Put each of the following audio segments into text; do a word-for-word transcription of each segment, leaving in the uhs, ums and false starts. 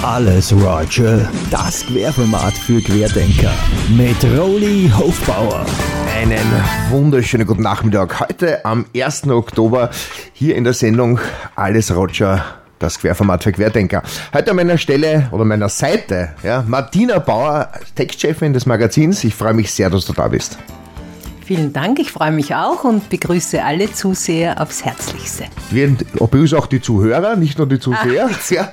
Alles Roger, das Querformat für Querdenker mit Rolli Hofbauer. Einen wunderschönen guten Nachmittag. Heute am ersten Oktober hier in der Sendung Alles Roger, das Querformat für Querdenker. Heute an meiner Stelle oder meiner Seite, ja, Martina Bauer, Textchefin des Magazins. Ich freue mich sehr, dass du da bist. Vielen Dank, ich freue mich auch und begrüße alle Zuseher aufs Herzlichste. Wir begrüßen auch die Zuhörer, nicht nur die Zuseher. Ja,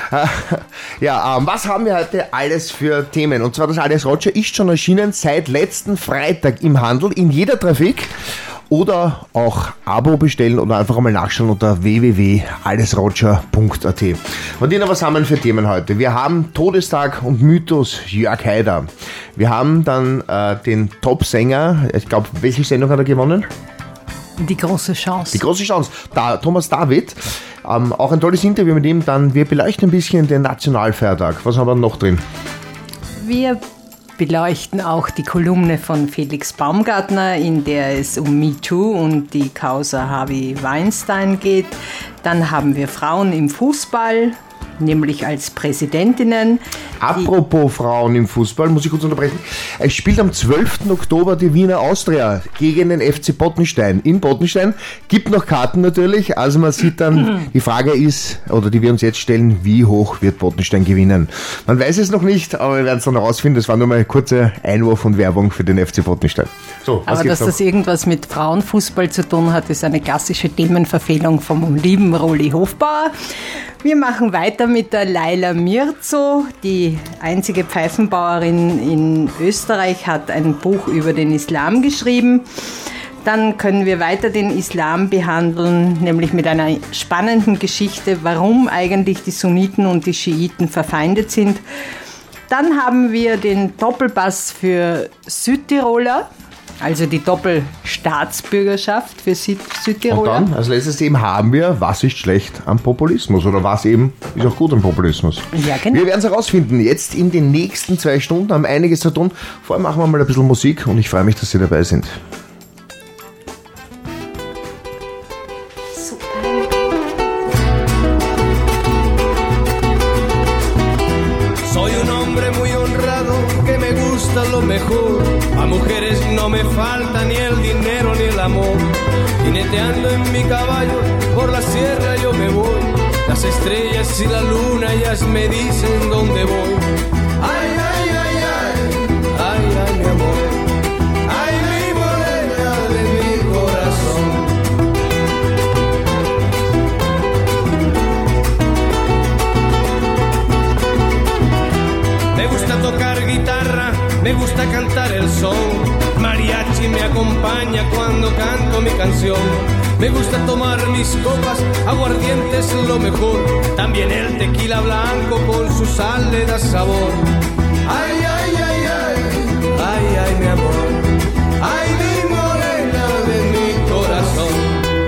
ja ähm, was haben wir heute alles für Themen? Und zwar das Alles Roger ist schon erschienen seit letzten Freitag im Handel, in jeder Trafik. Oder auch Abo bestellen oder einfach einmal nachschauen unter w w w punkt alles roger punkt a t. Martina, was haben wir für Themen heute? Wir haben Todestag und Mythos Jörg Haider. Wir haben dann äh, den Top-Sänger, ich glaube, welche Sendung hat er gewonnen? Die große Chance. Die große Chance. Da, Thomas David. Ähm, auch ein tolles Interview mit ihm. Dann, wir beleuchten ein bisschen den Nationalfeiertag. Was haben wir noch drin? Wir beleuchten auch die Kolumne von Felix Baumgartner, in der es um MeToo und die Causa Harvey Weinstein geht. Dann haben wir Frauen im Fußball, nämlich als Präsidentinnen. Apropos Frauen im Fußball, muss ich kurz unterbrechen. Es spielt am zwölften Oktober die Wiener Austria gegen den F C Bottenstein. In Bottenstein gibt noch Karten natürlich, also man sieht dann, die Frage ist, oder die wir uns jetzt stellen, wie hoch wird Bottenstein gewinnen? Man weiß es noch nicht, aber wir werden es dann herausfinden. Das war nur mal ein kurzer Einwurf und Werbung für den F C Bottenstein. So, was aber dass noch? Das irgendwas mit Frauenfußball zu tun hat, ist eine klassische Themenverfehlung vom lieben Rolli Hofbauer. Wir machen weiter mit der Laila Mirzo, die einzige Pfeifenbauerin in Österreich, hat ein Buch über den Islam geschrieben. Dann können wir weiter den Islam behandeln, nämlich mit einer spannenden Geschichte, warum eigentlich die Sunniten und die Schiiten verfeindet sind. Dann haben wir den Doppelpass für Südtiroler, also die Doppelstaatsbürgerschaft für Süd- Südtiroler. Und dann, als letztes eben haben wir, was ist schlecht am Populismus oder was eben ist auch gut am Populismus. Ja, genau. Wir werden es herausfinden. Jetzt in den nächsten zwei Stunden haben einiges zu tun. Vorher machen wir mal ein bisschen Musik und ich freue mich, dass Sie dabei sind. Soy un hombre muy honrado que me gusta lo mejor. A mujeres no me falta ni el dinero ni el amor. Jineteando en mi caballo por la sierra yo me voy. Las estrellas y la luna ellas me dicen dónde voy. Ay, ay, ay, ay, ay, ay, mi amor. Ay, mi morena de mi corazón. Me gusta tocar guitarra, me gusta cantar el son. Mariachi me acompaña cuando canto mi canción. Me gusta tomar mis copas, aguardiente es lo mejor. También el tequila blanco con su sal le da sabor. Ay, ay, ay, ay, ay, ay, mi amor. Ay, mi morena de mi corazón.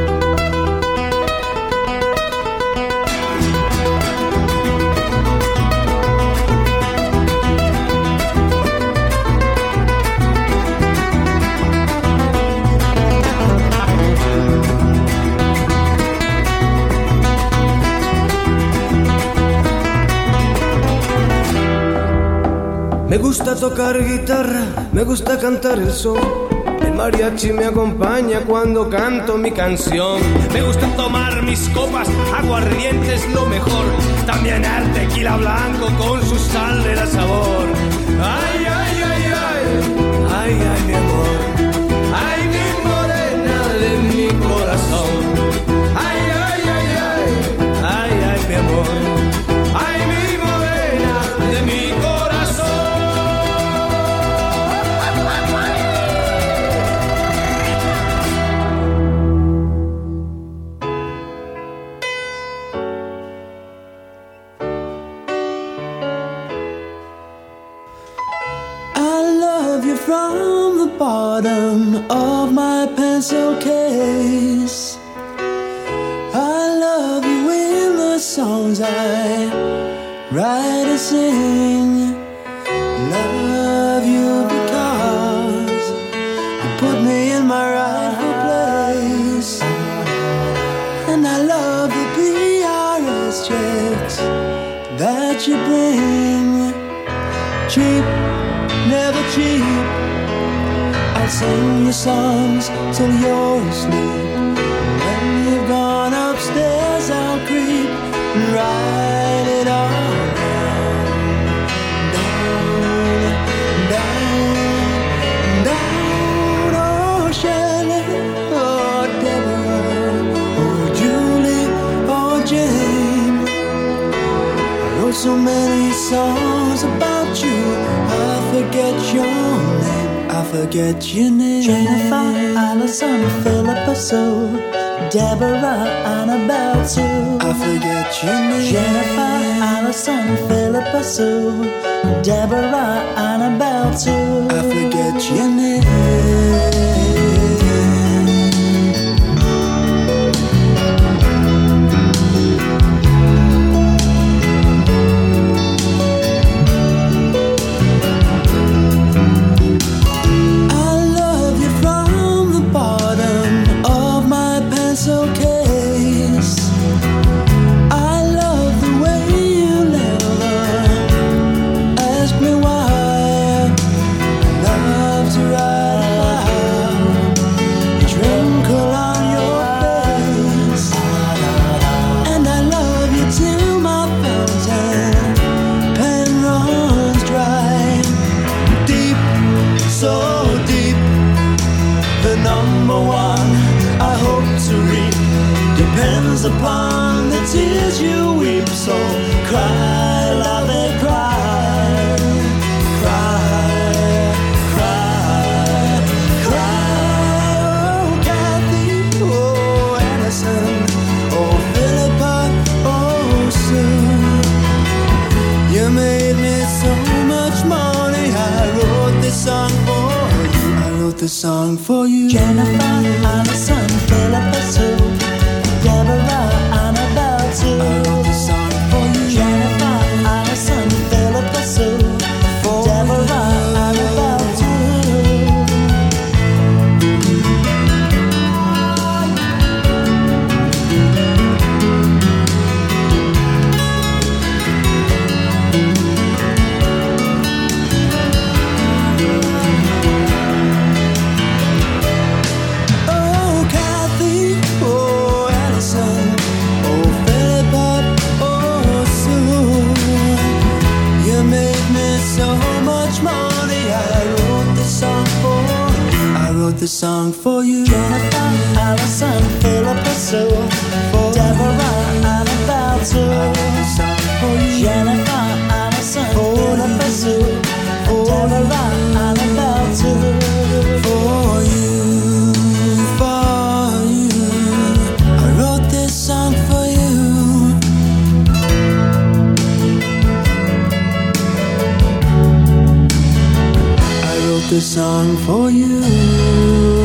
Me gusta tocar guitarra, me gusta cantar el son. El mariachi me acompaña cuando canto mi canción. Me gusta tomar mis copas, aguardiente es lo mejor. También el tequila blanco con su sal le da sabor. Ay, ay, ay, ay, ay, ay, mi amor. Ay, mi morena de mi corazón. Ay, ay, ay, ay, ay, ay, mi amor. Ay, mi morena de mi corazón. From the bottom of my pencil case, I love you in the songs I write and sing. Love you because you put me in my rightful place. And I love the P R S checks that you bring. Cheap, never cheap. I'll sing your songs till you're asleep. When you've gone upstairs, I'll creep and write it all down, down, down. Oh, Shelley, oh, Deborah, oh, Julie, oh, Jane. I wrote so many songs about you, I forget your name. I forget your name. Jennifer, Allison, Philippa Sue, Deborah, Annabelle Sue. I forget your name. Jennifer, Allison, Philippa Sue, Deborah, Annabelle Sue. I forget your name. Upon the tears you weep, so cry, love it, cry, cry, cry, cry. Oh, Kathy, oh, Allison, oh, Philippa, oh, Sue. You made me so much money. I wrote this song for you. I wrote this song for you. Jennifer, Allison, Philippa, Sue, Deborah, Annabelle Sue. I wrote this song for you. Jennifer, Allison, Philippa Sue, Deborah, Annabelle Sue. Oh, Kathy, oh, Allison, oh, Philippa, oh, Sue. You made me so much money. I wrote this song for you. I wrote this song for you. Jennifer, Allison, Philippa Sue, Deborah, Annabelle Sue. I wrote this song for you. Jennifer, Allison, Philippa Sue, Deborah, Annabelle Sue. For you, for you, I wrote this song for you. I wrote this song for you.